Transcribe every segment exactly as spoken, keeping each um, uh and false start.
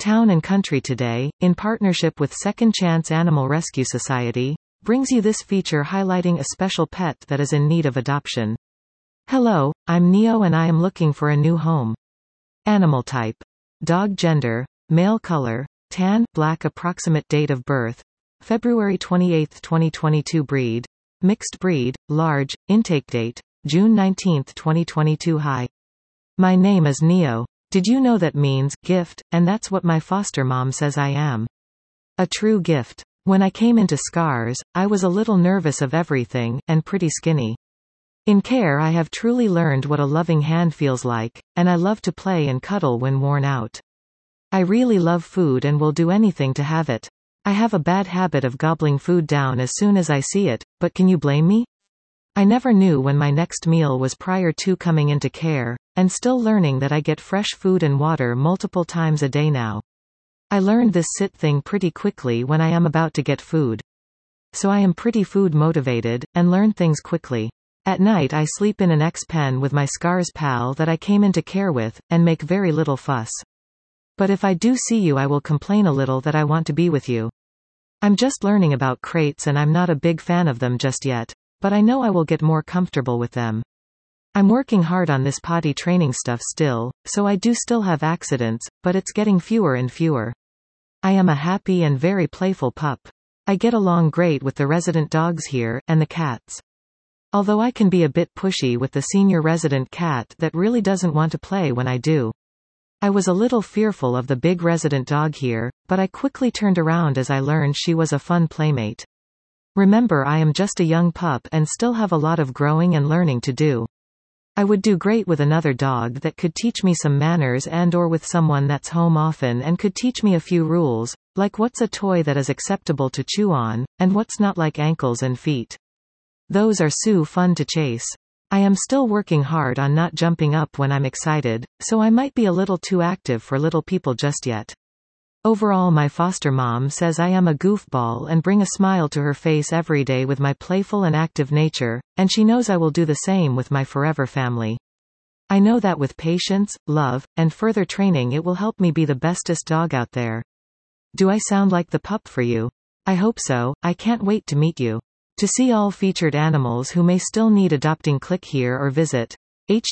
Town and Country Today, in partnership with Second Chance Animal Rescue Society, brings you this feature highlighting a special pet that is in need of adoption. Hello, I'm Neo and I am looking for a new home. Animal type. Dog gender, male color, tan, black. Approximate date of birth, February twenty-eighth twenty twenty-two. Breed, mixed breed, large. Intake date, June nineteenth twenty twenty-two. Hi. My name is Neo. Did you know that means gift, and that's what my foster mom says I am. A true gift. When I came into Scars, I was a little nervous of everything, and pretty skinny. In care I have truly learned what a loving hand feels like, and I love to play and cuddle when worn out. I really love food and will do anything to have it. I have a bad habit of gobbling food down as soon as I see it, but can you blame me? I never knew when my next meal was prior to coming into care, and still learning that I get fresh food and water multiple times a day now. I learned this sit thing pretty quickly when I am about to get food. So I am pretty food motivated, and learn things quickly. At night I sleep in an X-pen with my Scars pal that I came into care with, and make very little fuss. But if I do see you I will complain a little that I want to be with you. I'm just learning about crates and I'm not a big fan of them just yet. But I know I will get more comfortable with them. I'm working hard on this potty training stuff still, so I do still have accidents, but it's getting fewer and fewer. I am a happy and very playful pup. I get along great with the resident dogs here, and the cats. Although I can be a bit pushy with the senior resident cat that really doesn't want to play when I do. I was a little fearful of the big resident dog here, but I quickly turned around as I learned she was a fun playmate. Remember, I am just a young pup and still have a lot of growing and learning to do. I would do great with another dog that could teach me some manners and or with someone that's home often and could teach me a few rules, like what's a toy that is acceptable to chew on, and what's not, like ankles and feet. Those are so fun to chase. I am still working hard on not jumping up when I'm excited, so I might be a little too active for little people just yet. Overall, my foster mom says I am a goofball and bring a smile to her face every day with my playful and active nature, and she knows I will do the same with my forever family. I know that with patience, love, and further training it will help me be the bestest dog out there. Do I sound like the pup for you? I hope so. I can't wait to meet you. To see all featured animals who may still need adopting, click here or visit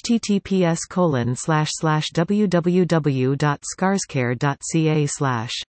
https colon slash slash www dot scarscare dot ca slash